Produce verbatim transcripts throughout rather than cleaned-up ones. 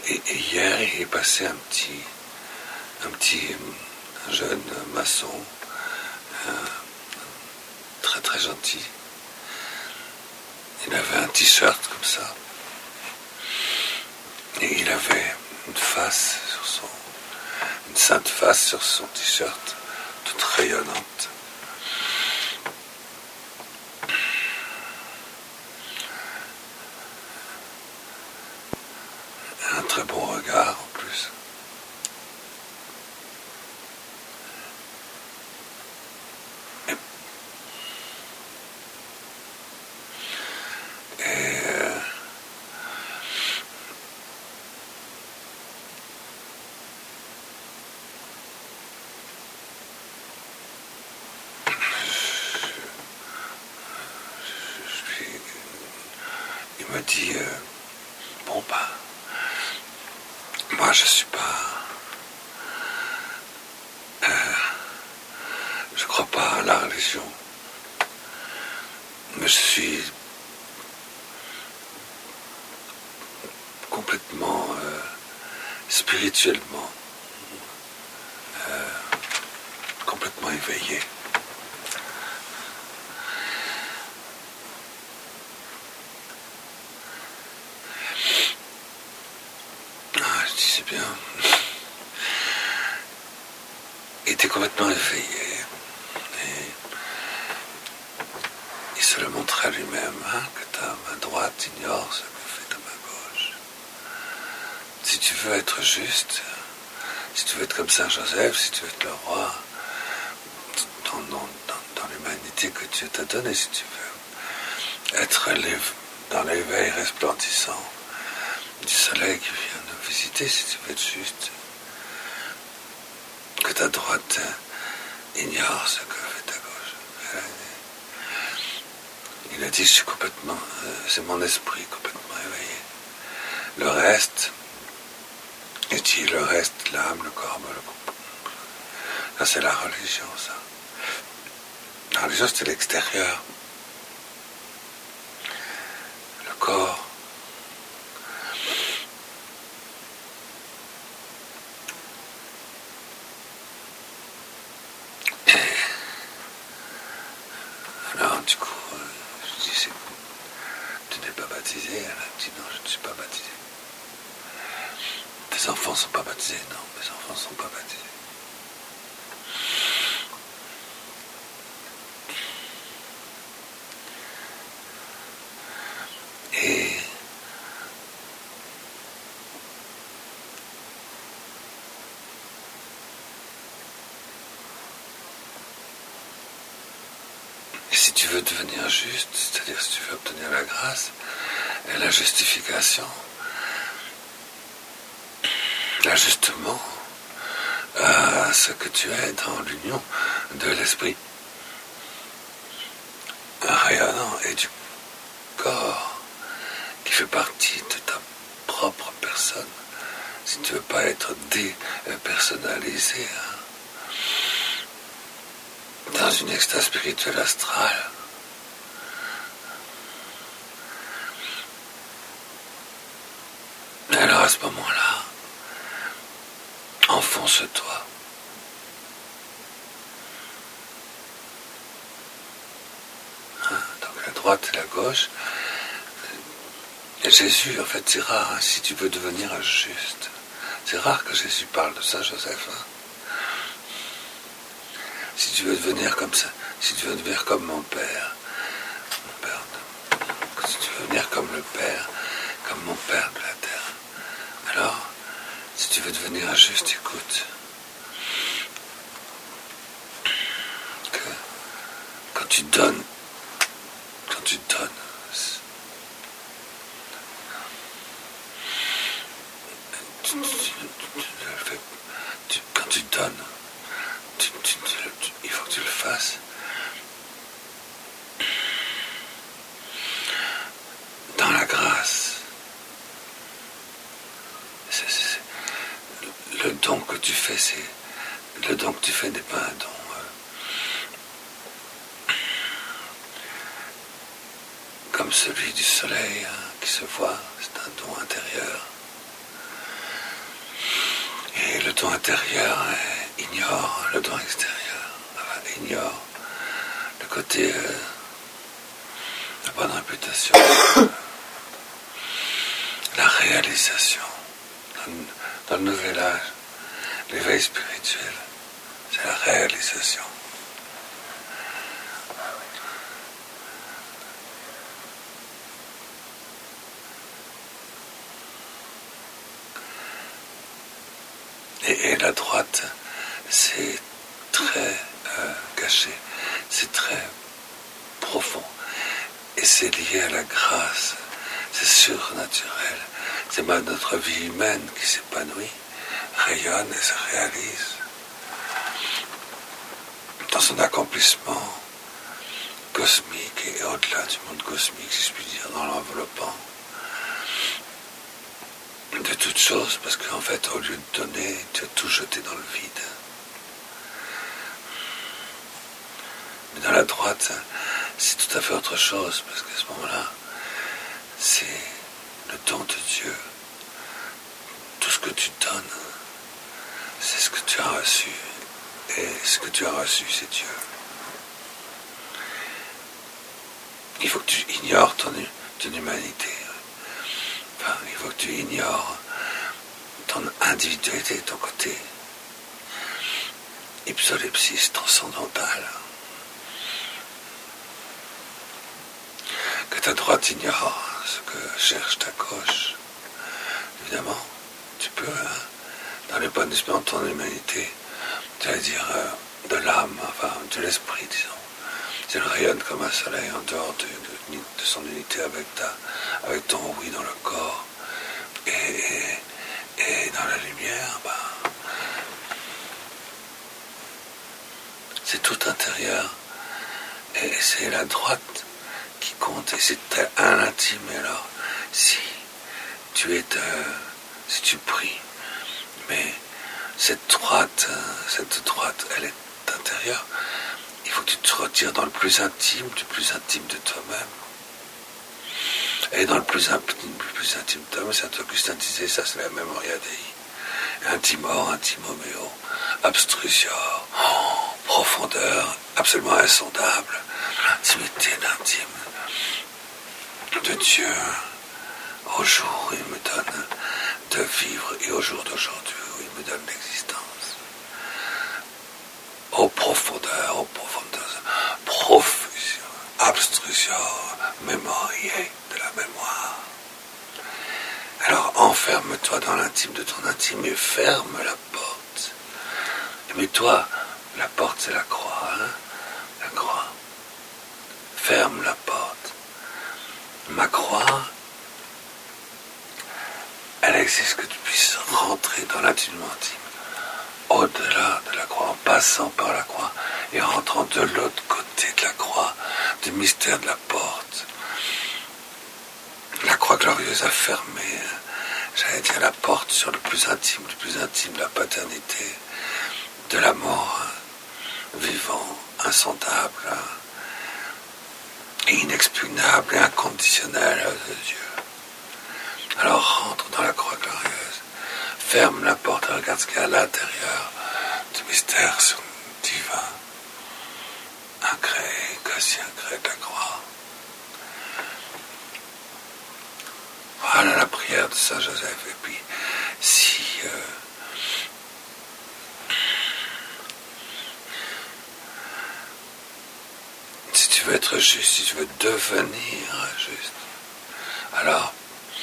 Et, et hier, il est passé un petit, un petit un jeune maçon, euh, très très gentil. Il avait un t-shirt comme ça. Et il avait une face sur son, une sainte face sur son t-shirt, toute rayonnante. Un très beau regard en plus. Et, et euh, je, je lui, il me dit euh, bon bah moi je suis pas euh, je crois pas à la religion, mais je suis complètement euh, spirituellement euh, complètement éveillé. Ah, je dis c'est bien. Il était complètement éveillé et il se le montrait à lui-même, hein, que ta main droite ignore ce que fait ta main gauche. Si tu veux être juste, si tu veux être comme Saint Joseph, si tu veux être le roi dans, dans, dans, dans l'humanité que Dieu t'a donnée, si tu veux être dans l'éveil resplendissant du soleil qui vient nous visiter, si tu veux être juste, que ta droite ignore ce que fait ta gauche. Il a dit, je suis complètement, euh, c'est mon esprit complètement éveillé. Le reste, il dit, le reste, l'âme, le corps, le corps. Ça, c'est la religion, ça. La religion, c'est l'extérieur. Le corps. Et alors, du coup, je dis, c'est, tu n'es pas baptisé? Elle a dit, non, je ne suis pas baptisé. Tes enfants ne sont pas baptisés? Non, mes enfants ne sont pas baptisés. Et Et si tu veux devenir juste, c'est-à-dire si tu veux obtenir la grâce et la justification, l'ajustement à ce que tu es dans l'union de l'esprit rayonnant et du corps qui fait partie de ta propre personne, si tu ne veux pas être dépersonnalisé, hein, dans une extase spirituelle astrale. Alors à ce moment-là, enfonce-toi. Hein, donc la droite et la gauche. Et Jésus, en fait, c'est rare, hein, si tu veux devenir juste. C'est rare que Jésus parle de Saint Joseph. Hein. Si tu veux devenir comme ça, si tu veux devenir comme mon père, mon père, si tu veux devenir comme le Père, comme mon Père de la terre, alors, si tu veux devenir un juste, écoute, que quand tu donnes, quand tu donnes, tu, tu, tu, tu, tu, quand tu donnes, tu, tu, tu, il faut que tu le fasses dans la grâce. C'est, c'est, c'est, le don que tu fais, c'est le don que tu fais n'est pas un don euh, comme celui du soleil, hein, qui se voit. C'est un don intérieur. don intérieur ignore le don extérieur, enfin, ignore le côté euh, de bonne réputation, la réalisation. Dans, dans le nouvel âge, l'éveil spirituel, c'est la réalisation. Et, et la droite, c'est très euh, caché, c'est très profond. Et c'est lié à la grâce, c'est surnaturel. C'est même notre vie humaine qui s'épanouit, rayonne et se réalise dans son accomplissement cosmique et au-delà du monde cosmique, si je puis dire, dans l'enveloppant de toutes choses, parce qu'en fait, au lieu de donner, tu as tout jeté dans le vide. Mais dans la droite, c'est tout à fait autre chose, parce qu'à ce moment-là, c'est le don de Dieu. Tout ce que tu donnes, c'est ce que tu as reçu. Et ce que tu as reçu, c'est Dieu. Il faut que tu ignores ton, ton humanité. Enfin, il faut que tu ignores ton individualité, ton côté ipsolepsis transcendantal. Que ta droite ignore ce que cherche ta gauche. Évidemment, tu peux, hein, dans l'épanouissement de ton humanité, j'allais dire euh, de l'âme, enfin de l'esprit, disons. Si elle rayonne comme un soleil en dehors de, de, de son unité avec, ta, avec ton oui dans le corps et, et, et dans la lumière, ben, c'est tout intérieur. Et c'est la droite qui compte, et c'est à l'intime. Et alors, si tu es, euh, si tu pries, mais cette droite, cette droite, elle est intérieure. Il faut que tu te retires dans le plus intime, du plus intime de toi-même. Et dans le plus intime, le plus intime de toi-même, Saint Augustin disait, ça c'est la memoria Dei. Intimor, intimomeo, abstrusior, oh, profondeur, absolument insondable, l'intimité d'intime de Dieu, au jour où il me donne de vivre et au jour d'aujourd'hui où il me donne l'existence. Aux profondeurs, aux profondeurs, profusion, abstrusion, mémorier de la mémoire. Alors enferme-toi dans l'intime de ton intime et ferme la porte. Mais toi, la porte c'est la croix, hein? La croix. Ferme la porte. Ma croix, elle existe que tu puisses rentrer dans l'intime intime. Au-delà de la croix, en passant par la croix et rentrant de l'autre côté de la croix, du mystère de la porte. La croix glorieuse a fermé, j'allais dire, la porte sur le plus intime, le plus intime de la paternité, de l'amour vivant, insondable, et inexpugnable et inconditionnel de Dieu. Alors rentre dans la croix glorieuse. Ferme la porte et regarde ce qu'il y a à l'intérieur du mystère divin, incréé, quasi incréé de la croix. Voilà la prière de Saint Joseph. Et puis, si euh, si tu veux être juste, si tu veux devenir juste, alors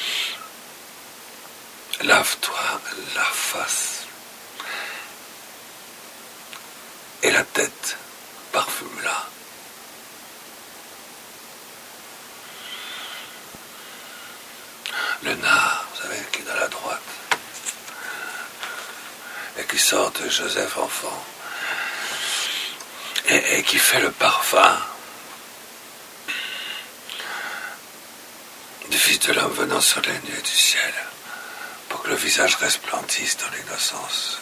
lave-toi la face et la tête, parfume-la. Le nard, vous savez, qui est dans la droite, et qui sort de Joseph enfant, et, et qui fait le parfum du Fils de l'homme venant sur les nuées du ciel, pour que le visage resplendisse dans l'innocence.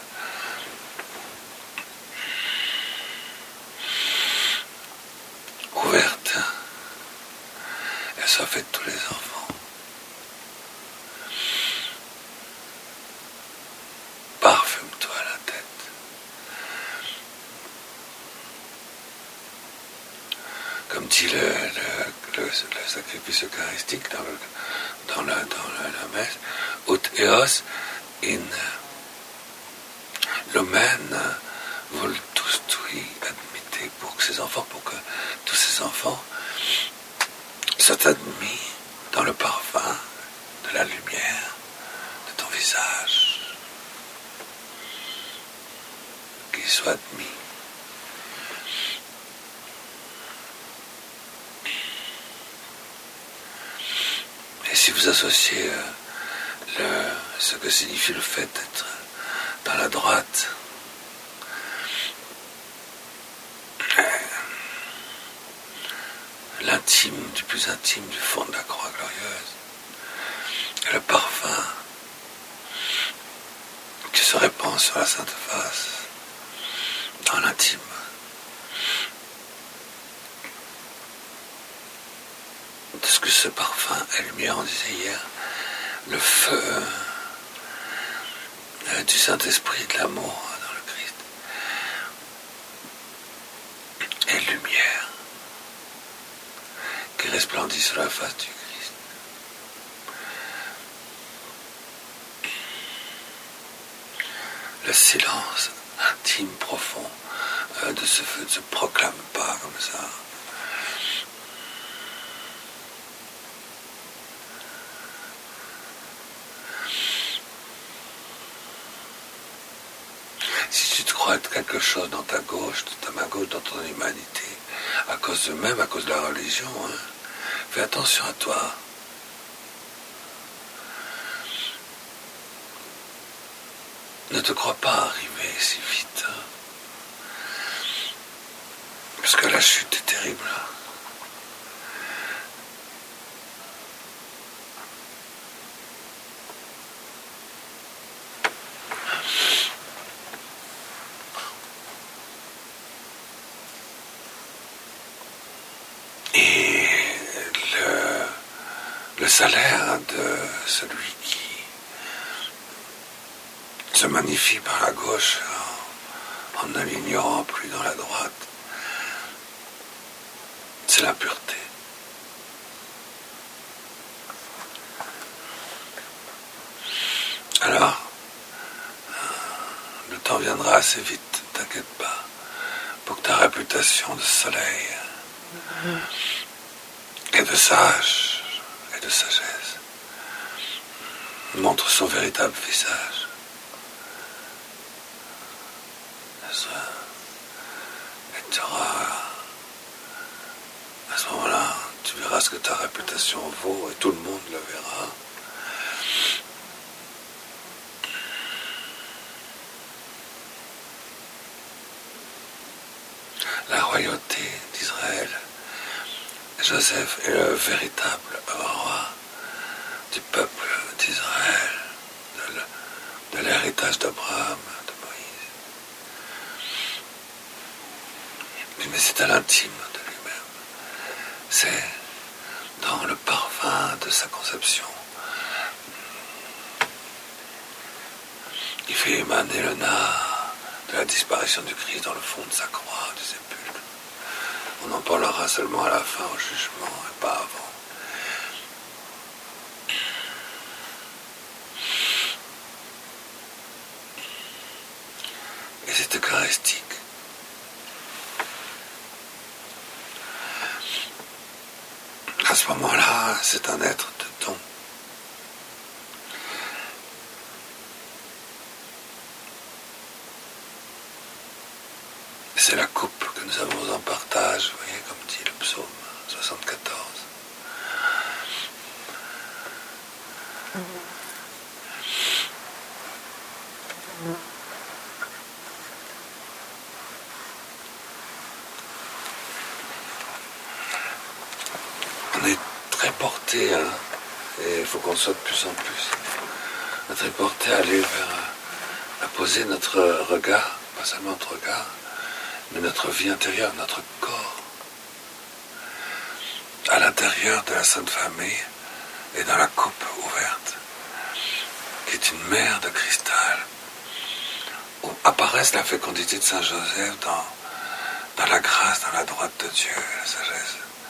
Ouverte, elle soit faite de tous les enfants. Parfume-toi là. comme dit le, le, le, le sacrifice eucharistique dans, le, dans, la, dans la, la messe, ut eos in lumen voltus tui admitte, pour que ces enfants, pour que tous ces enfants soient admis dans le parfum de la lumière de ton visage, qu'ils soient admis. Et si vous associez euh, le, ce que signifie le fait d'être dans la droite, l'intime, du plus intime du fond de la croix glorieuse, et le parfum qui se répand sur la Sainte Face, dans l'intime. De ce que ce parfum est lumière, on disait hier, le feu euh, du Saint-Esprit, de l'amour dans le Christ, est lumière qui resplendit sur la face du Christ. Le silence intime, profond euh, de ce feu ne se proclame pas comme ça. Si tu te crois être quelque chose dans ta gauche, dans ta main gauche, dans ton humanité, à cause de même, à cause de la religion, hein, fais attention à toi. Ne te crois pas arriver si vite. Hein, parce que la chute est terrible. Le salaire de celui qui se magnifie par la gauche en, en ne l'ignorant plus dans la droite, c'est l'impureté. Alors, le temps viendra assez vite, t'inquiète pas, pour que ta réputation de soleil et de sage de sagesse montre son véritable visage. Et tu auras, à ce moment-là, tu verras ce que ta réputation vaut et tout le monde le verra. La royauté d'Israël, Joseph est le véritable roi du peuple d'Israël, de l'héritage d'Abraham, de Moïse. Mais c'est à l'intime de lui-même. C'est dans le parfum de sa conception. Il fait émaner le nard de la disparition du Christ dans le fond de sa croix, du sépulcre. On en parlera seulement à la fin, au jugement, et pas avant. Et c'est eucharistique. À ce moment-là, c'est un être de don. C'est la coupe que nous avons en partage, vous voyez, comme dit le psaume soixante-quatorze. On est très porté, hein, et il faut qu'on soit de plus en plus. On est très porté à aller vers, à poser notre regard, pas seulement notre regard, mais notre vie intérieure, notre corps, à l'intérieur de la Sainte Famille et dans la coupe ouverte, qui est une mer de cristal, où apparaissent la fécondité de Saint Joseph dans, dans la grâce, dans la droite de Dieu, la sagesse.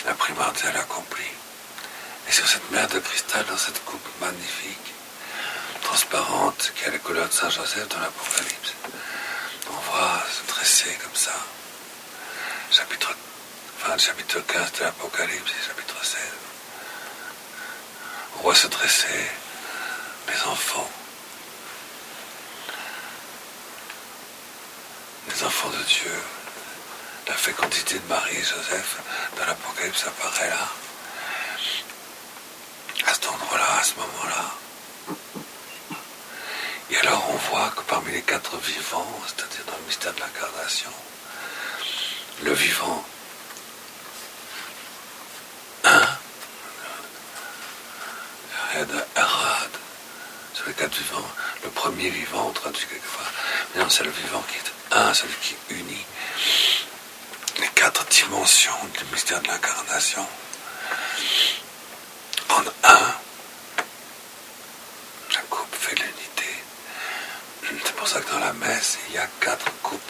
la primordiale accomplie. Et sur cette mer de cristal, dans cette coupe magnifique, transparente, qui a les couleurs de Saint Joseph dans l'Apocalypse, on voit se dresser comme ça, chapitre, enfin, chapitre quinze de l'Apocalypse et chapitre seize. On voit se dresser les enfants, les enfants de Dieu. La fécondité de Marie et Joseph dans l'Apocalypse apparaît là, à cet endroit-là, à ce moment-là. Et alors on voit que parmi les quatre vivants, c'est-à-dire dans le mystère de l'incarnation, le vivant un, Arad, sur les quatre vivants, le premier vivant, on traduit quelquefois, mais non, c'est le vivant qui est un, celui qui unit les quatre dimensions du mystère de l'incarnation en un. La coupe fait l'unité. C'est pour ça que dans la messe, il y a quatre coupes.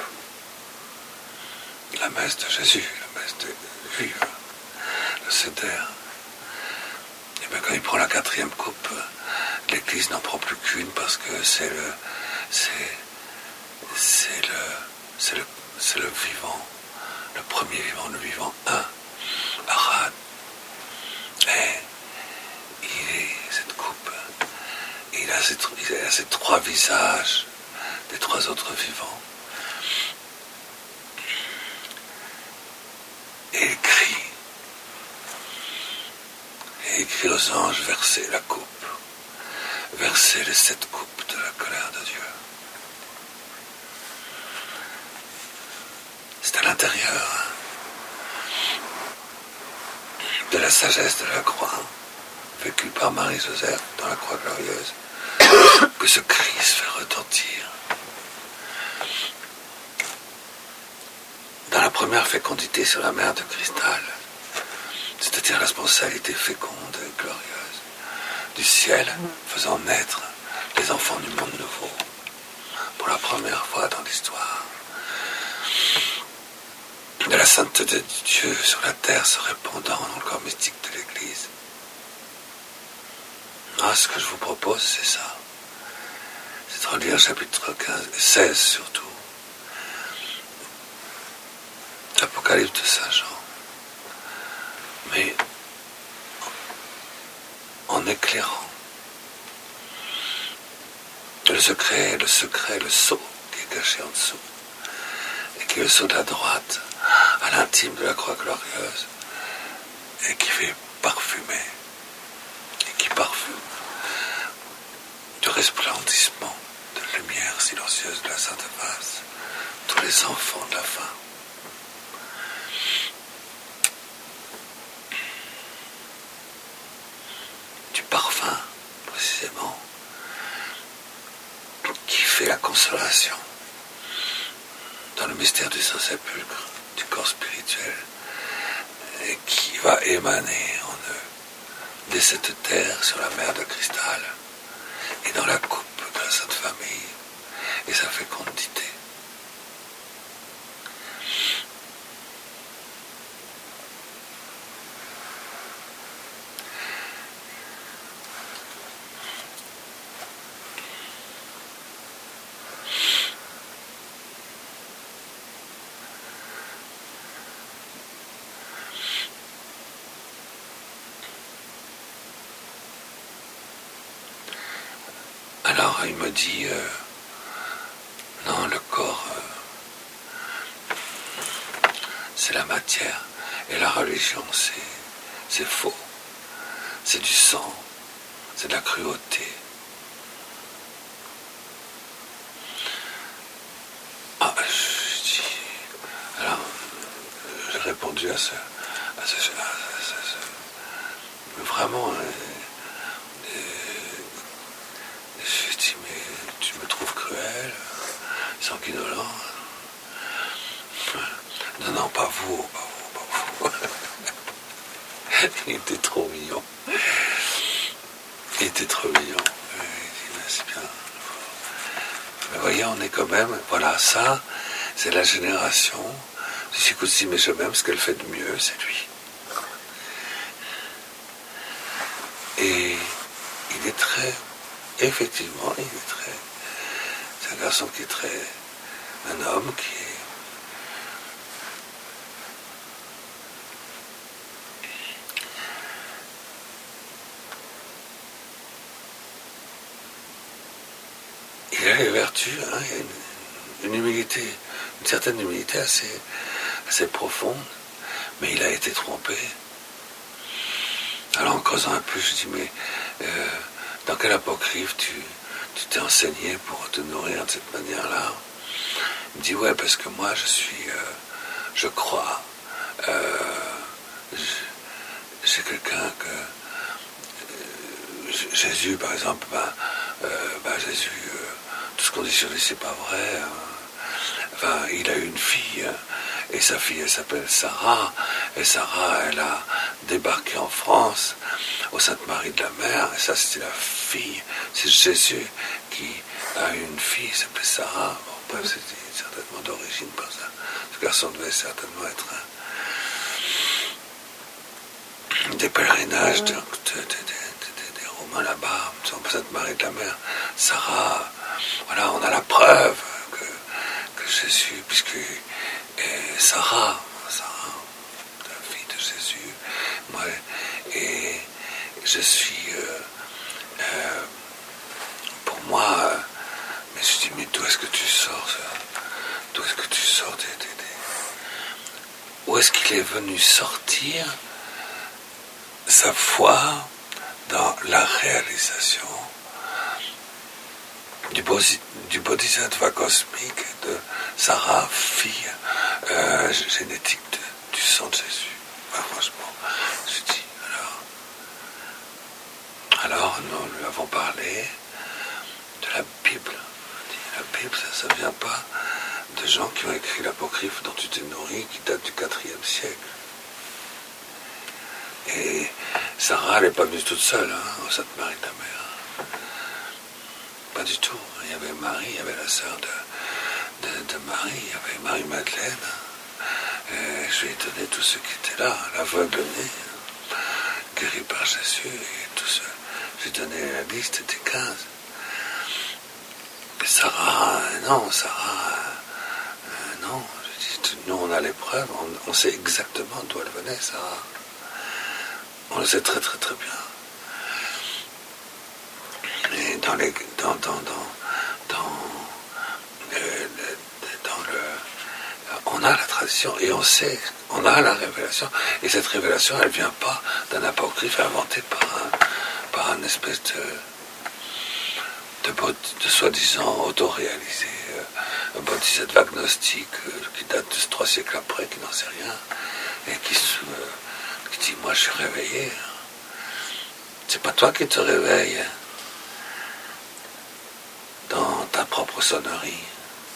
La messe de Jésus, la messe de juive, le Seder. Et bien quand il prend la quatrième coupe, l'Église n'en prend plus qu'une parce que c'est le, c'est, c'est le, c'est le, c'est le vivant, le premier vivant, le vivant un, Arad. Et il est cette coupe, et il a ces, il a ces trois visages des trois autres vivants. Et il crie, et il crie aux anges, versez la coupe, versez les sept coupes de la colère de Dieu. C'est à l'intérieur de la sagesse de la croix, vécue par Marie-Joseph dans la croix glorieuse, que ce cri se fait retentir. Dans la première fécondité sur la mer de cristal, c'est-à-dire la responsabilité féconde et glorieuse du ciel faisant naître les enfants du monde nouveau pour la première fois dans l'histoire, de la sainteté de Dieu sur la terre se répandant dans le corps mystique de l'Église. Ah, ce que je vous propose, c'est ça. C'est de relire chapitre quinze, seize surtout, l'Apocalypse de Saint Jean. Mais en éclairant le secret, le secret, le sceau qui est caché en dessous, et qui est le sceau de la droite, à l'intime de la croix glorieuse, et qui fait parfumer, et qui parfume du resplendissement de lumière silencieuse de la Sainte Face, tous les enfants de la fin. Du parfum, précisément, qui fait la consolation dans le mystère du Saint-Sépulcre, du corps spirituel, et qui va émaner en eux, dès cette terre sur la mer de cristal, et dans la coupe de la Sainte Famille, et sa fécondité. Alors il me dit, euh, non, le corps, euh, c'est la matière, et la religion, c'est, c'est faux, c'est du sang, c'est de la cruauté. Ah, je dis, alors, j'ai répondu à ce, à ce, à ce, à ce vraiment, euh, je dis, mais tu me trouves cruel, sanguinolent. Non, non, pas vous, pas vous, pas vous. Il était trop mignon. Il était trop mignon. Il dit, mais c'est bien. Mais voyez, on est quand même, voilà, ça, c'est la génération. Je dis, écoute, si, mais je m'aime, ce qu'elle fait de mieux, c'est lui. très, effectivement, il est très, c'est un garçon qui est très, un homme qui est, il a les vertus, hein, il y a une, une humilité, une certaine humilité assez, assez profonde, mais il a été trompé. Alors en causant un peu, je dis, mais euh, dans quel apocryphe tu, tu t'es enseigné pour te nourrir de cette manière-là? Il me dit, ouais, parce que moi je suis, euh, je crois, euh, j'ai quelqu'un que, euh, Jésus par exemple, ben, euh, ben Jésus, euh, tout ce qu'on dit sur lui c'est pas vrai, hein. Enfin, il a eu une fille, hein, et sa fille elle s'appelle Sarah, et Sarah elle a débarqué en France au Sainte-Marie de la Mer, et ça c'était la fille, c'est Jésus qui a eu une fille qui s'appelait Sarah. Bon, bref, c'était certainement d'origine pour ça. Ce garçon devait certainement être un, des pèlerinages de, de, de, de, de, des Romains là-bas, au Sainte-Marie de la Mer. Sarah, voilà, on a la preuve que, que Jésus, puisque et Sarah, Sarah, la fille de Jésus, moi, et je suis, euh, euh, pour moi, euh, mais je dis, mais d'où est-ce que tu sors ça? D'où est-ce que tu sors des, des, des... Où est-ce qu'il est venu sortir sa foi dans la réalisation du, du bodhisattva cosmique de Sarah, fille euh, génétique de, du sang de Jésus? Enfin, franchement, je dis, alors, alors nous lui avons parlé de la Bible. La Bible, ça ne vient pas de gens qui ont écrit l'apocryphe dont tu t'es nourri, qui date du quatrième siècle. Et Sarah, elle n'est pas venue toute seule, hein, au Sainte-Marie de la Mer. Pas du tout. Il y avait Marie, il y avait la sœur de, de, de Marie, il y avait Marie-Madeleine. Et je lui ai donné tous ceux qui étaient là, l'aveugle-né, guéri par Jésus, et tout ça. J'ai donné la liste des quinze. Et Sarah, non, Sarah, euh, non. Je dis, nous, on a les preuves, on, on sait exactement d'où elle venait, Sarah. On le sait très, très, très bien. Et dans les, dans, dans, dans, dans, le, dans le, on a la tradition et on sait, on a la révélation. Et cette révélation, elle ne vient pas d'un apocryphe inventé par un, par un espèce de de, de soi-disant auto-réalisé, euh, un bodhisattva agnostique euh, qui date de trois siècles après, qui n'en sait rien, et qui, euh, qui dit, moi je suis réveillé. C'est pas toi qui te réveilles dans ta propre sonnerie.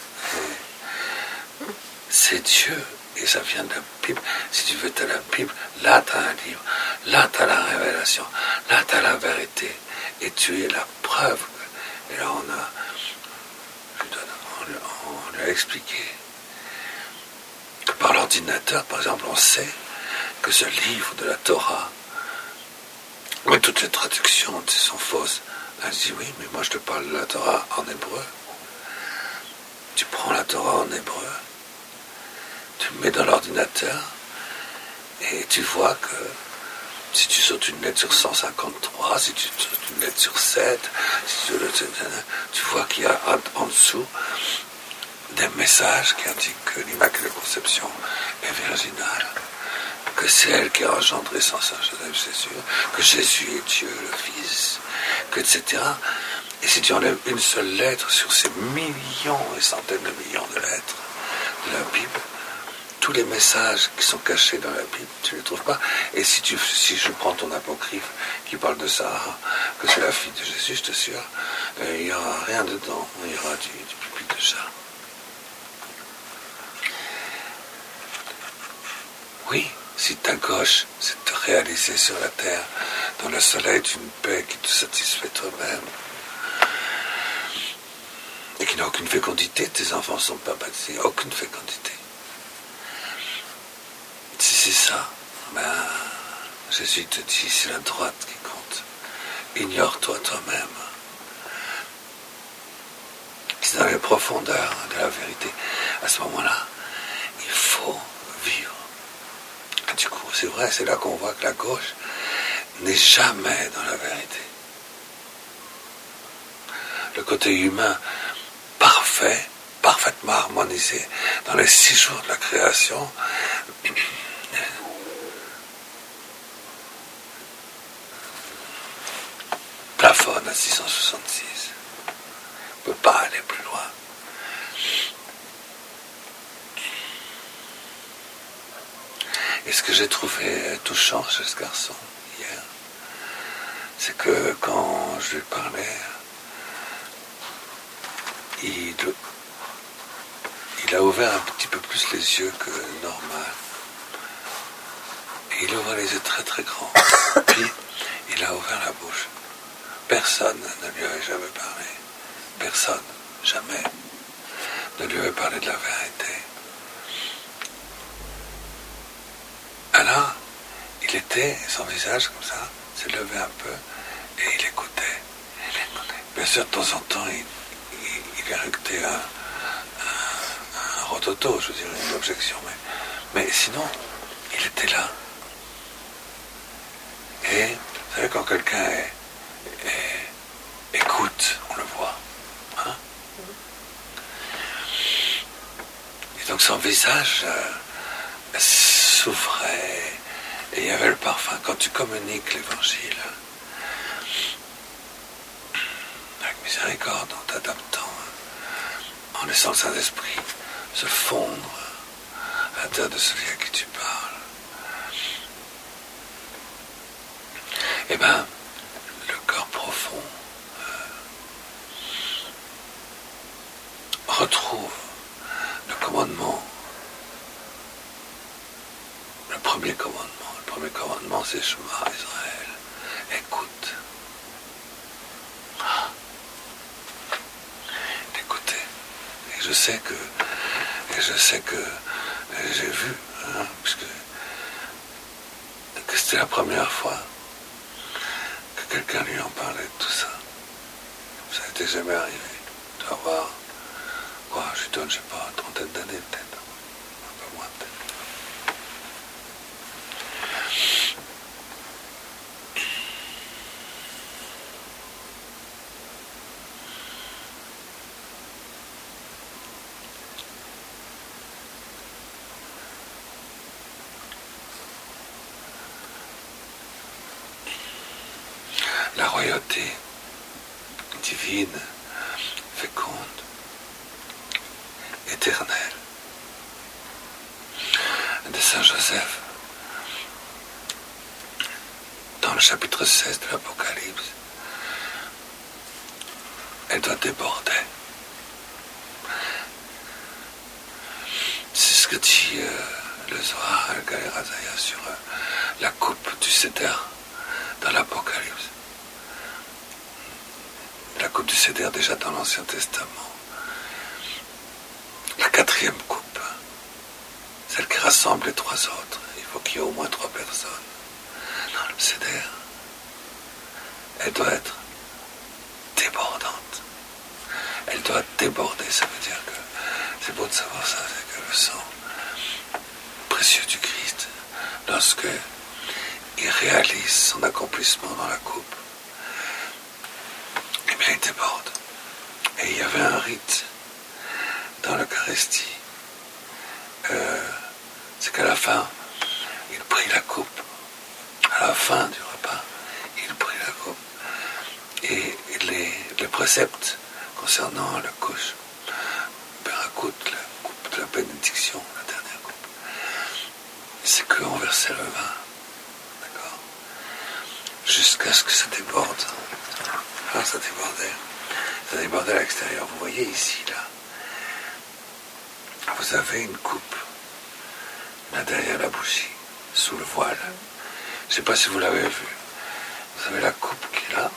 C'est Dieu, et ça vient de la Bible. Si tu veux, tu as la Bible, là tu as un livre, là tu as la révélation, là tu as la vérité, et tu es la preuve. Et là, on a, je donne, on, on lui a expliqué que par l'ordinateur, par exemple, on sait que ce livre de la Torah, mais toutes les traductions sont fausses. Elle dit, oui, mais moi je te parle de la Torah en hébreu. Tu prends la Torah en hébreu, tu le mets dans l'ordinateur, et tu vois que si tu sautes une lettre sur cent cinquante-trois, si tu sautes une lettre sur sept, si tu, tu vois qu'il y a en, en dessous des messages qui indiquent que l'Immaculée Conception est virginale, que c'est elle qui a engendré sans Saint-Joseph, c'est sûr, que Jésus est Dieu, le Fils, que et cetera. Et si tu enlèves une seule lettre sur ces millions et centaines de millions de lettres de la Bible, tous les messages qui sont cachés dans la Bible, tu ne les trouves pas. Et si, tu, si je prends ton apocryphe qui parle de Sarah, que c'est la fille de Jésus, je t'assure, euh, il n'y aura rien dedans. Il y aura du, du pipi de chat. Oui, si ta gauche, c'est de te réaliser sur la terre, dans le soleil d'une paix qui te satisfait toi-même, et qui n'a aucune fécondité, tes enfants ne sont pas baptisés, aucune fécondité. Si c'est ça, ben, Jésus te dit, c'est la droite qui compte. ignore-toi toi-même. C'est dans les profondeurs de la vérité. À ce moment-là, il faut vivre. Et du coup, c'est vrai, c'est là qu'on voit que la gauche n'est jamais dans la vérité. Le côté humain parfait, parfaitement harmonisé dans les six jours de la création, plafonne à six cent soixante-six. On ne peut pas aller plus loin. Et ce que j'ai trouvé touchant chez ce garçon hier, c'est que quand je lui parlais, il, il a ouvert un petit peu plus les yeux que normal. Et il ouvre les yeux très très grands. Puis il a ouvert la bouche. Personne ne lui avait jamais parlé. Personne, jamais, ne lui avait parlé de la vérité. Alors, il était, son visage comme ça, s'est levé un peu, et il écoutait. Il écoutait. Bien sûr, de temps en temps, il, il, il éructait un, un, un rototo, je veux dire, une objection. Mais, mais sinon, il était là. Et, vous savez, quand quelqu'un est, est, écoute, on le voit. Hein? Et donc, son visage euh, s'ouvrait, et il y avait le parfum. Quand tu communiques l'évangile, avec miséricorde, en t'adaptant, en laissant le Saint-Esprit se fondre à l'intérieur de celui à qui tu parles, eh bien, le corps profond euh, retrouve le commandement, le premier commandement. Le premier commandement, c'est Shema Israël. Écoute. Ah. Écoutez. Et je sais que, et je sais que j'ai vu, hein, puisque que c'était la première fois que quelqu'un lui en parlait de tout ça. Ça n'était jamais arrivé. Tu vas voir, quoi, je lui donne, je sais pas, une trentaine d'années peut-être. Un peu moins peut-être. La royauté divine, féconde, éternelle de Saint Joseph, dans le chapitre seize de l'Apocalypse, elle doit déborder. C'est ce que dit euh, le Zohar Al-Galer Hazaya sur euh, la coupe du Seder dans l'Apocalypse. La coupe du Seder déjà dans l'Ancien Testament. La quatrième coupe, celle qui rassemble les trois autres. Il faut qu'il y ait au moins trois personnes dans le Seder. Elle doit être débordante. Elle doit déborder, ça veut dire que, c'est beau de savoir ça, c'est que le sang précieux du Christ, lorsque il réalise son accomplissement dans la coupe, eh bien il déborde. Et il y avait un rite dans l'Eucharistie. Euh, c'est qu'à la fin, il prit la coupe. À la fin du repas, il prit la coupe. Et les, les préceptes concernant la couche, Berakut, la coupe de la bénédiction, la dernière coupe, c'est qu'on versait le vin, d'accord, jusqu'à ce que ça déborde. Alors ça débordait, ça débordait à l'extérieur. Vous voyez ici, là, vous avez une coupe, là derrière la bougie, sous le voile. Je ne sais pas si vous l'avez vu. Vous avez la coupe qui est là.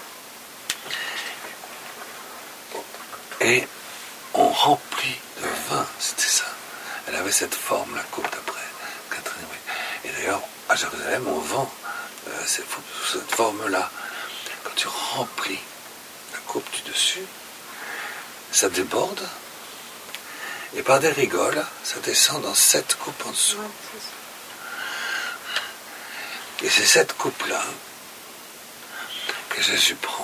Et on remplit de vin, c'était ça. Elle avait cette forme, la coupe d'après Catherine. Et d'ailleurs, à Jérusalem, on vend euh, cette, cette forme-là. quand tu remplis la coupe du dessus, ça déborde, et par des rigoles, ça descend dans sept coupes en dessous. Et c'est cette coupe-là que Jésus prend.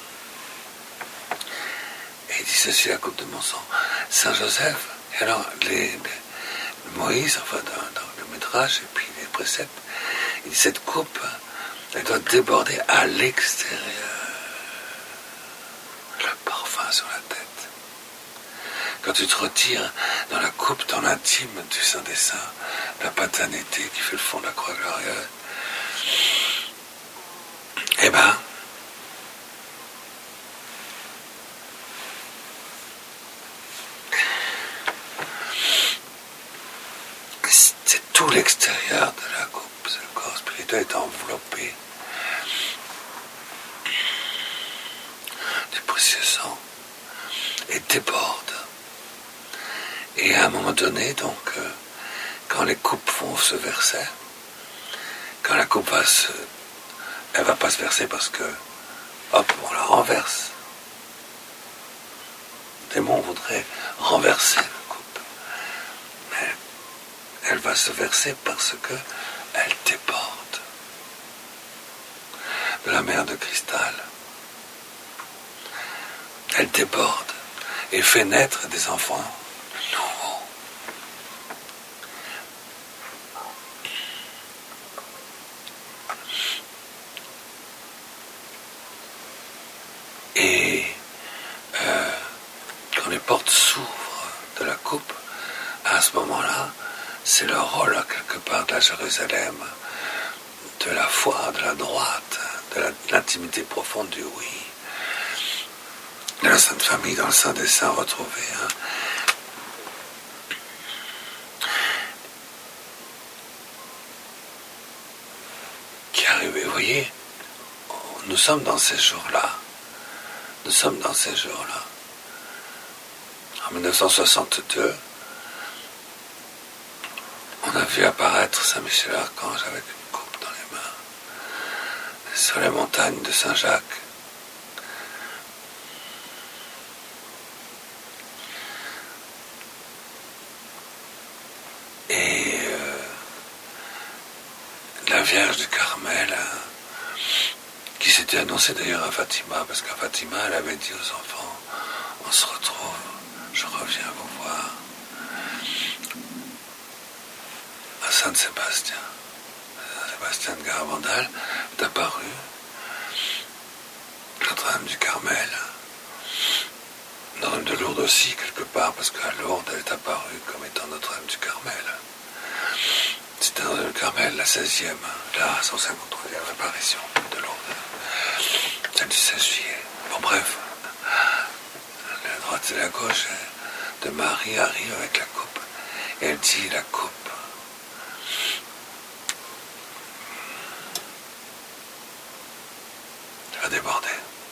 Et il dit, ceci est la coupe de mon sang. Saint Joseph, et alors les, les, Moïse, enfin dans, dans le Midrash, et puis les préceptes, il dit, cette coupe, elle doit déborder à l'extérieur. Le parfum sur la tête. Quand tu te retires dans la coupe, dans l'intime du Saint des Saints, la paternité qui fait le fond de la croix glorieuse, eh ben, c'est tout l'extérieur de la coupe, c'est le corps spirituel est enveloppé du précieux sang et déborde. Et à un moment donné, donc, euh, quand les coupes vont se verser, quand la coupe va se... Elle va pas se verser parce que, hop, on la renverse. Le démon voudrait renverser la coupe. Mais elle va se verser parce que elle déborde de la mer de cristal. Elle déborde et fait naître des enfants nouveaux. Et euh, quand les portes s'ouvrent de la coupe, à ce moment-là, c'est le rôle quelque part de la Jérusalem, de la foi, de la droite, de, la, de l'intimité profonde du oui, de la Sainte Famille dans le Saint des Saints retrouvé. Hein. Qui arrive, vous voyez, nous sommes dans ces jours-là. Nous sommes dans ces jours-là. En mille neuf cent soixante-deux, on a vu apparaître Saint Michel Archange avec une coupe dans les mains, sur les montagnes de Saint-Jacques. Et euh, la Vierge du Carmel, qui s'était annoncée d'ailleurs à Fatima, parce qu'à Fatima, elle avait dit aux enfants, on se retrouve, je reviens vous voir. À Saint-Sébastien, Saint-Sébastien de Garabandal est apparu, Notre-Dame du Carmel, Notre-Dame de Lourdes aussi, quelque part, parce qu'à Lourdes, elle est apparue comme étant Notre-Dame du Carmel. C'était Notre-Dame du Carmel, la seizième, la cent cinquante-troisième apparition de Lourdes, celle du seize juillet. Bon, bref, la droite et la gauche de Marie arrive avec la coupe, et elle dit la coupe va déborder.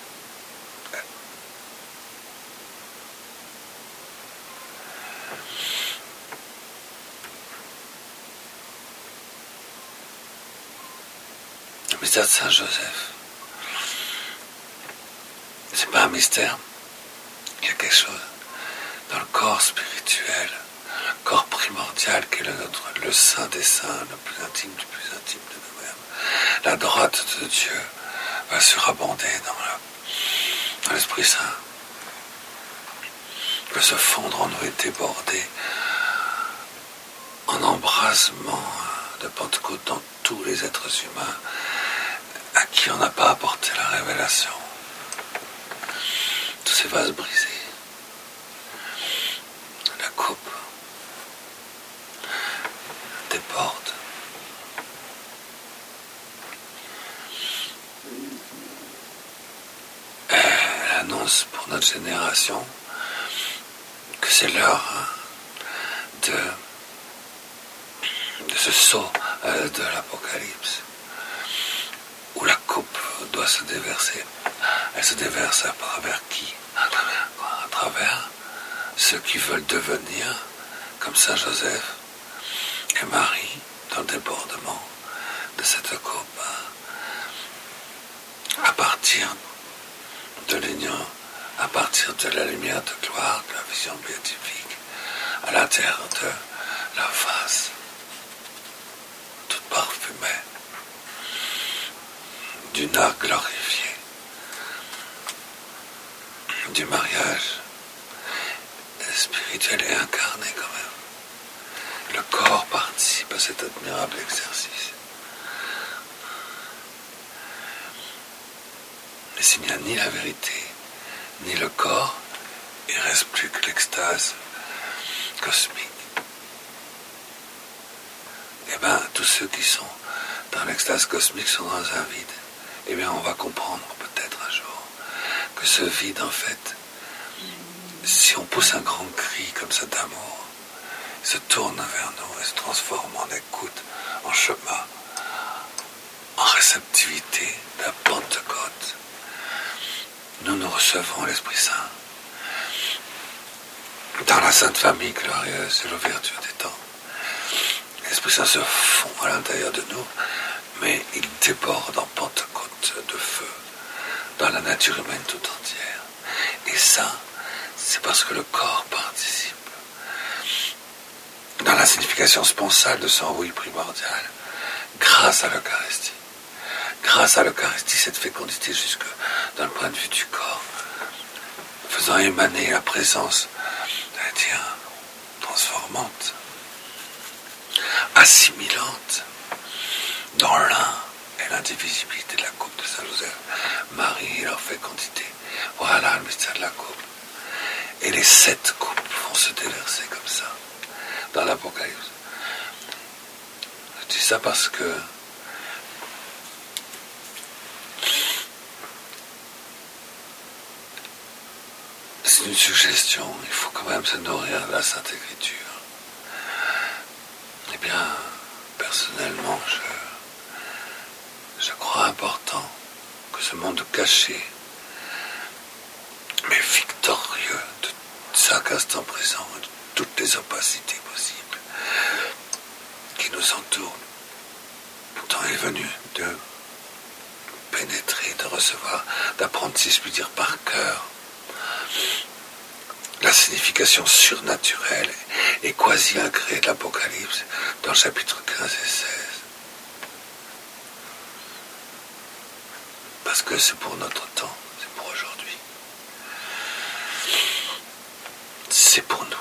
Le mystère de Saint Joseph, c'est pas un mystère. Il y a quelque chose dans le corps spirituel, le corps primordial qui est le nôtre, le Saint des Saints, le plus intime du plus intime de nous-mêmes. La droite de Dieu va surabonder dans, le, dans l'Esprit Saint, va se fondre en nous et déborder en embrasement de Pentecôte dans tous les êtres humains à qui on n'a pas apporté la révélation. Tous ces vases brisés, la coupe déborde. Elle annonce pour notre génération que c'est l'heure de, de ce saut de l'Apocalypse, où la coupe doit se déverser. Elle se déverse à travers qui? À travers quoi? À travers ceux qui veulent devenir comme Saint Joseph et Marie dans le débordement de cette coupe, à partir à partir de la lumière de gloire, de la vision béatifique, à l'intérieur de la face, toute parfumée, d'une arc glorifiée, du mariage spirituel et incarné quand même. Le corps participe à cet admirable exercice. Mais s'il n'y a ni la vérité, ni le corps, il ne reste plus que l'extase cosmique. Eh bien, tous ceux qui sont dans l'extase cosmique sont dans un vide. Eh bien, on va comprendre peut-être un jour que ce vide, en fait, si on pousse un grand cri comme ça d'amour, il se tourne vers nous et se transforme en écoute, en chemin, en réceptivité de la Pentecôte. Nous nous recevons l'Esprit Saint dans la Sainte Famille glorieuse et l'ouverture des temps. L'Esprit Saint se fond à l'intérieur de nous, mais il déborde en Pentecôte de feu dans la nature humaine tout entière. Et ça, c'est parce que le corps participe dans la signification sponsale de son oui primordial, grâce à l'Eucharistie. Grâce à l'Eucharistie, cette fécondité jusque dans le point de vue du corps, faisant émaner la présence, j'allais dire, transformante, assimilante, dans l'un et l'indivisibilité de la coupe de Saint-Joseph, Marie et leur fécondité. Voilà le mystère de la coupe. Et les sept coupes vont se déverser comme ça, dans l'Apocalypse. Je dis ça parce que c'est une suggestion, il faut quand même se nourrir de la Sainte Écriture. Eh bien, personnellement, je, je crois important que ce monde caché, mais victorieux de chaque instant présent, de toutes les opacités possibles qui nous entourent, le temps est venu de pénétrer, de recevoir, d'apprendre, si je puis dire, par cœur, la signification surnaturelle et quasi agréée de l'Apocalypse dans le chapitre quinze et seize. Parce que c'est pour notre temps, c'est pour aujourd'hui. C'est pour nous.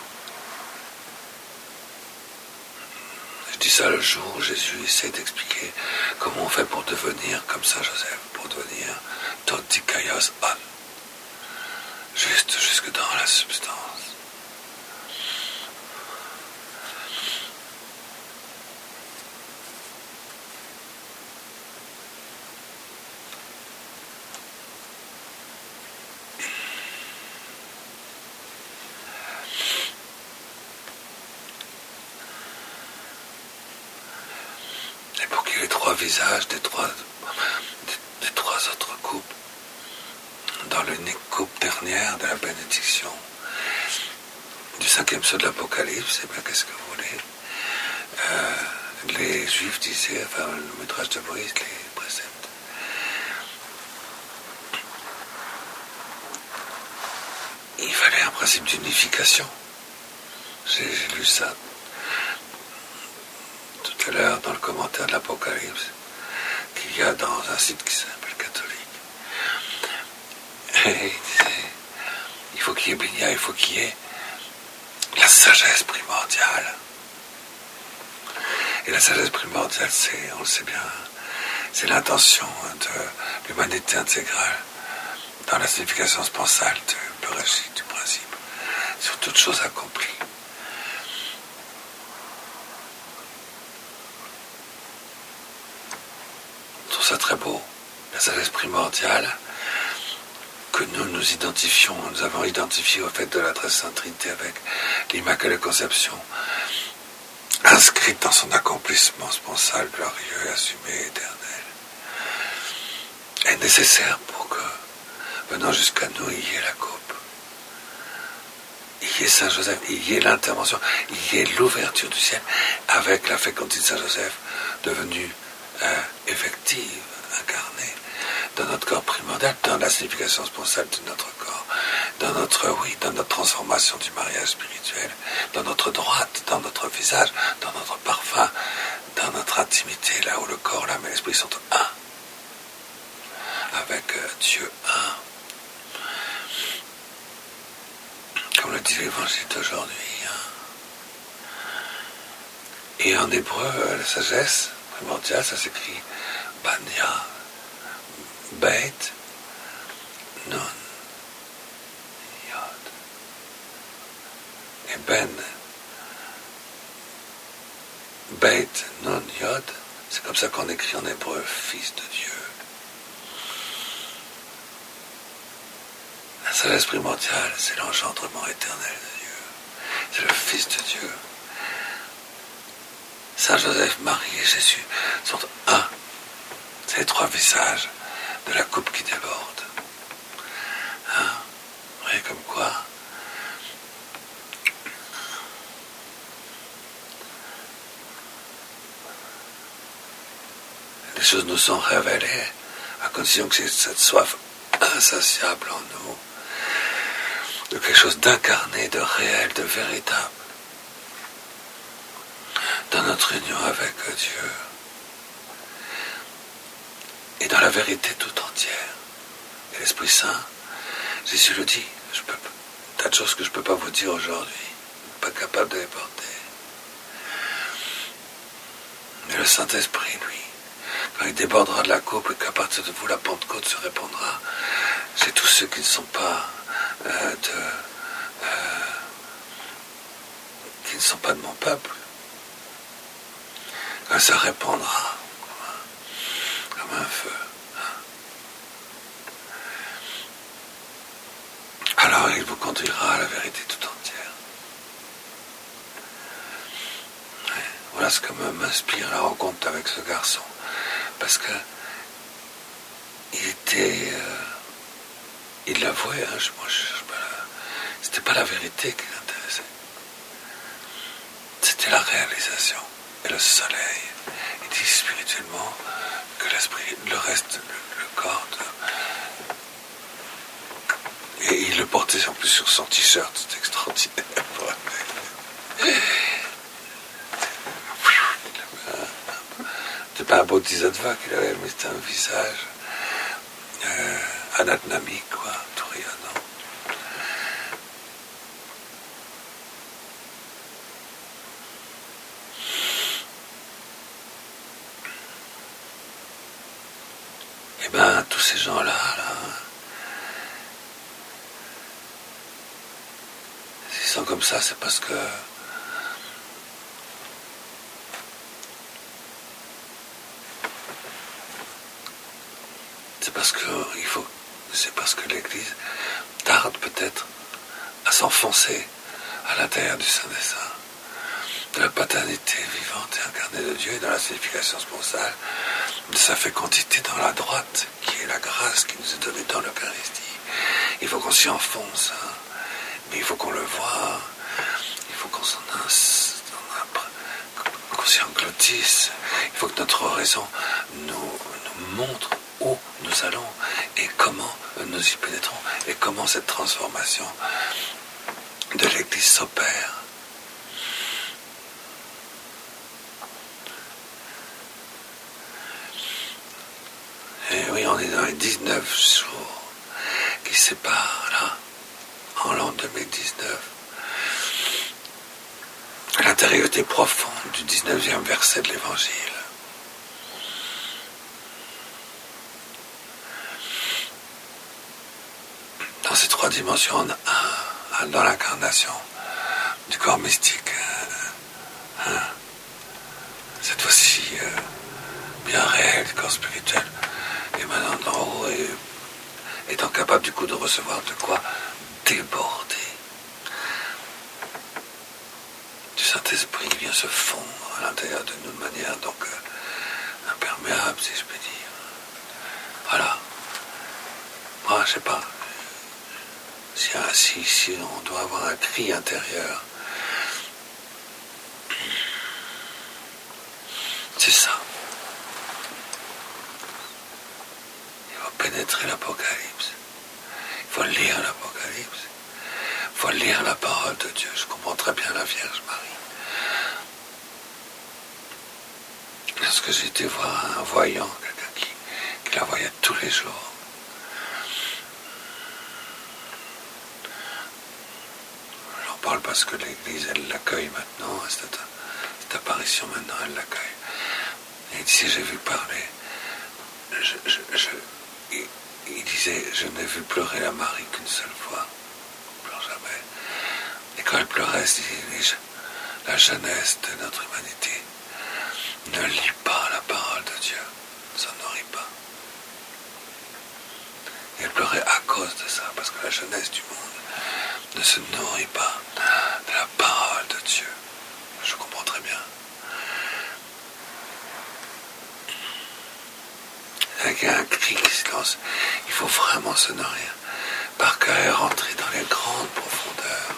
Je dis ça le jour où Jésus essaie d'expliquer comment on fait pour devenir comme Saint Joseph, pour devenir Todikaios an. Juste jusque dans la substance. Et pour qu'il y ait les trois visages des trois, des, des trois autres coupes, dans l'unique coupe dernière de la bénédiction du cinquième sceau de l'Apocalypse, eh bien, qu'est-ce que vous voulez, euh, les Juifs disaient, enfin, le métrage de Moïse, les préceptes, il fallait un principe d'unification. J'ai, j'ai lu ça tout à l'heure dans le commentaire de l'Apocalypse qu'il y a dans un site qui s'appelle Catholique. Et il disait, il faut qu'il y ait Bénia, il faut qu'il y ait la sagesse primordiale. Et la sagesse primordiale, c'est, on le sait bien, c'est l'intention de l'humanité intégrale dans la signification sponsale du Bereshit, du principe, sur toute chose accomplie. Je trouve ça très beau, la sagesse primordiale, que nous nous identifions, nous avons identifié au fait de la Très Sainte Trinité avec l'Immaculée Conception, inscrite dans son accomplissement sponsal, glorieux, assumé, éternel, est nécessaire pour que, venant jusqu'à nous, il y ait la coupe, il y ait Saint Joseph, il y ait l'intervention, il y ait l'ouverture du ciel avec la fécondité de Saint Joseph devenue euh, effective, incarnée dans notre corps primordial, dans la signification sponsale de notre corps. notre oui, dans notre transformation du mariage spirituel, dans notre droite, dans notre visage, dans notre parfum, dans notre intimité, là où le corps, l'âme et l'esprit sont un, avec Dieu un. Comme le dit l'évangile d'aujourd'hui. Hein. Et en hébreu, la sagesse primordiale, ça s'écrit Banya, Beit, Nun, Yod. Et Ben, Beit, Nun, Yod, c'est comme ça qu'on écrit en hébreu Fils de Dieu. La sagesse primordiale, c'est l'engendrement éternel de Dieu. C'est le Fils de Dieu. Saint Joseph, Marie et Jésus sont un. C'est les trois visages de la coupe qui déborde. Hein? Vous voyez comme quoi les choses nous sont révélées à condition que c'est cette soif insatiable en nous de quelque chose d'incarné, de réel, de véritable dans notre union avec Dieu et dans la vérité tout entière. Et l'Esprit Saint, Jésus le dit, je peux, tas de choses que je ne peux pas vous dire aujourd'hui, pas capable de les porter. Mais le Saint-Esprit, lui, quand il débordera de la coupe et qu'à partir de vous la Pentecôte se répandra, c'est tous ceux qui ne sont pas euh, de euh, qui ne sont pas de mon peuple. Quand ça répandra comme un, comme un feu. Alors il vous conduira à la vérité tout entière. Ouais, voilà ce que m'inspire la rencontre avec ce garçon. Parce que il était... Euh, il l'avouait, hein, je, moi, je, je, c'était pas la vérité qui l'intéressait. C'était la réalisation. Et le soleil, il dit spirituellement que l'esprit, le reste, le, le corps, de... et il le portait en plus sur son t-shirt, c'était extraordinaire. C'était pas un bodhisattva qu'il avait, mais c'était un visage euh, anatomique, quoi, tout rayonnant. Eh bien, tous ces gens-là, là, s'ils sont comme ça, c'est parce que c'est parce que il faut, c'est parce que l'Église tarde peut-être à s'enfoncer à l'intérieur du Saint des Saints, de la paternité vivante et incarnée de Dieu, et dans la signification sponsale de sa fécondité dans la droite, qui est la grâce qui nous est donnée dans l'Eucharistie. Il faut qu'on s'y enfonce, hein. Mais il faut qu'on le voie, il faut qu'on s'en qu'on s'y engloutisse, il faut que notre raison nous, nous montre où nous allons et comment nous y pénétrons et comment cette transformation de l'Église s'opère. Et oui, on est dans les dix-neuf jours qui séparent, là, en l'an deux mille dix-neuf, l'intériorité profonde du dix-neuvième verset de l'Évangile. Dans ces trois dimensions, on a un, un dans l'incarnation du corps mystique, un, un, cette fois-ci euh, bien réel, du corps spirituel, émanant d'en haut et étant capable du coup de recevoir de quoi déborder du Saint-Esprit qui vient se fondre à l'intérieur de nous de manière donc euh, imperméable, si je peux dire. Voilà. Moi, je sais pas. Si, si, si on doit avoir un cri intérieur, c'est ça. Il faut pénétrer l'Apocalypse. Il faut lire l'Apocalypse. parole de Dieu. Je comprends très bien la Vierge Marie. Lorsque j'ai été voir un voyant, quelqu'un qui, qui la voyait tous les jours, j'en parle parce que l'Église, elle l'accueille maintenant, cette, cette apparition maintenant, elle l'accueille. Et il disait, j'ai vu parler, je, je, je, il, il disait, je n'ai vu pleurer la Marie qu'une seule fois, je pleure jamais. Et quand elle pleurait, il disait, la jeunesse de notre humanité ne lit pas la parole de Dieu, ne s'en nourrit pas. Et elle pleurait à cause de ça, parce que la jeunesse du monde ne se nourrit pas de la parole de Dieu. Je comprends très bien. Il y a un cri qui se lance. Il faut vraiment se nourrir. Par cœur, rentrer dans les grandes profondeurs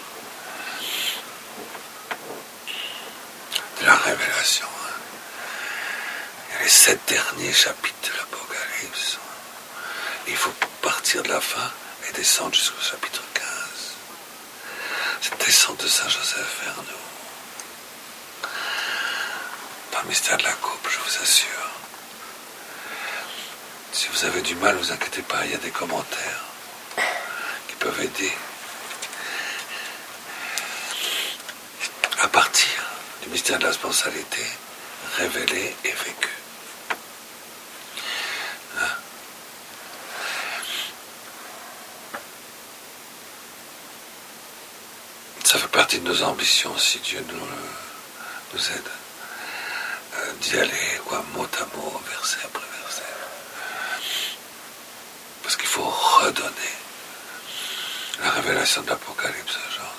de la révélation. Il y a les sept derniers chapitres de l'Apocalypse. Il faut partir de la fin et descendre jusqu'au chapitre quinze. Cette descente de Saint Joseph vers nous. Dans le mystère de la coupe, je vous assure. Si vous avez du mal, ne vous inquiétez pas, il y a des commentaires qui peuvent aider. À partir du mystère de la sponsalité, révélé et vécu. Hein? Ça fait partie de nos ambitions, si Dieu nous, nous aide, euh, d'y aller quoi, mot à mot, verset après verset. Parce qu'il faut redonner la révélation de l'Apocalypse aujourd'hui.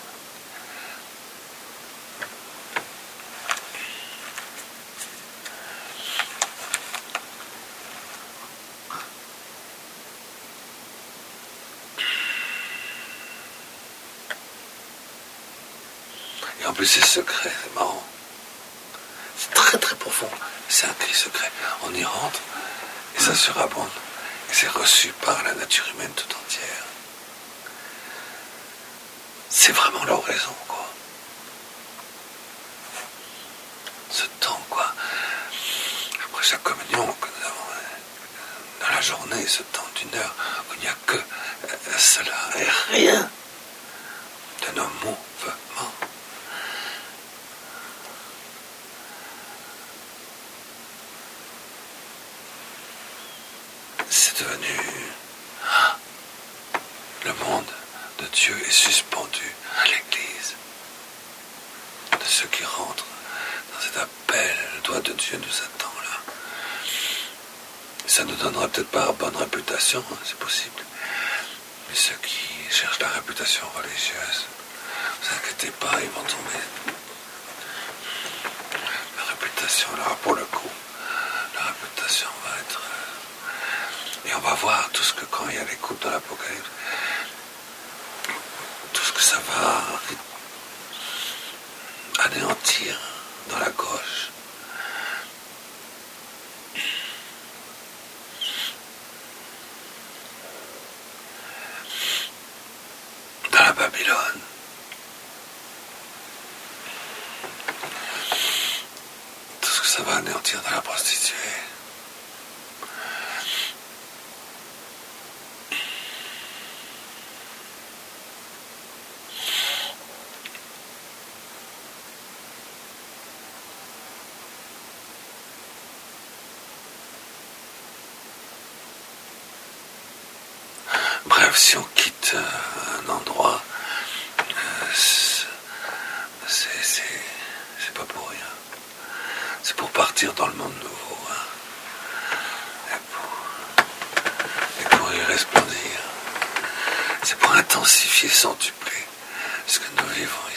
Et en plus c'est secret, c'est marrant. C'est très très profond. C'est un cri secret. On y rentre et ça surabonde. Et c'est reçu par la nature humaine tout entière. C'est vraiment l'oraison, quoi. Ce temps, quoi. Après chaque communion que nous avons dans la journée, ce temps d'une heure où il n'y a que cela et rien de nos mouvements. C'est devenu... Le monde de Dieu est suspendu à l'Église. De ceux qui rentrent dans cet appel, le doigt de Dieu nous attend là. Ça ne nous donnera peut-être pas bonne réputation, hein, c'est possible. Mais ceux qui cherchent la réputation religieuse, ne vous inquiétez pas, ils vont tomber. La réputation, là, pour le coup, la réputation va être... Et on va voir tout ce que, quand il y a les coupes dans l'Apocalypse, tout ce que ça va anéantir dans la gauche. Dans la Babylone. Tout ce que ça va anéantir dans la prostituée. Bref, si on quitte un endroit, c'est, c'est, c'est pas pour rien. C'est pour partir dans le monde nouveau. Hein. Et, pour, et pour y resplendir. C'est pour intensifier, centupler ce que nous vivons